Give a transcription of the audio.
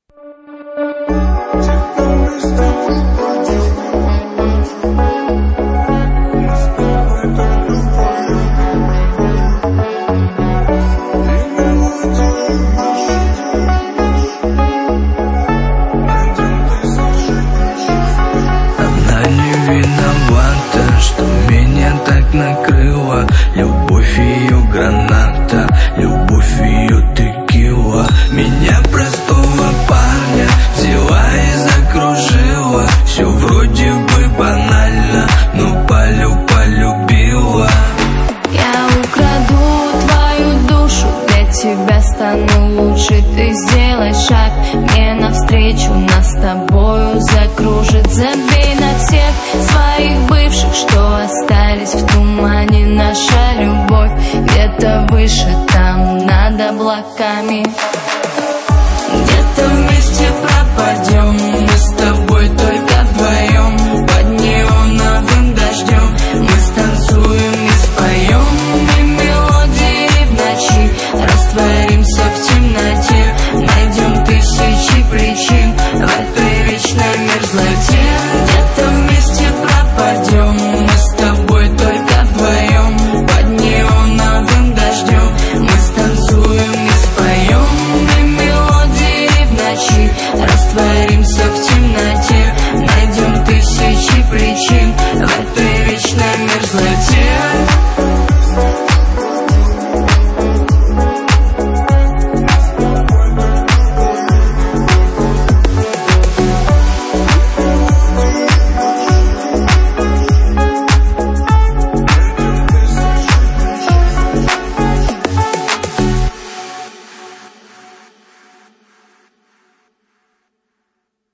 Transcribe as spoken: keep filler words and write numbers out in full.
Виновата, что меня так накрыла. Любовь ее граната, любовь ее текила. Меня простого парня взяла и закружила. Все вроде бы банально, но полю полюбила. Я украду твою душу, для тебя стану лучше. Ты сделай шаг мне навстречу, нас с тобою закружит. Забей на всех своих бывших, что остались в тумане. Наша любовь где-то выше, там над облаками.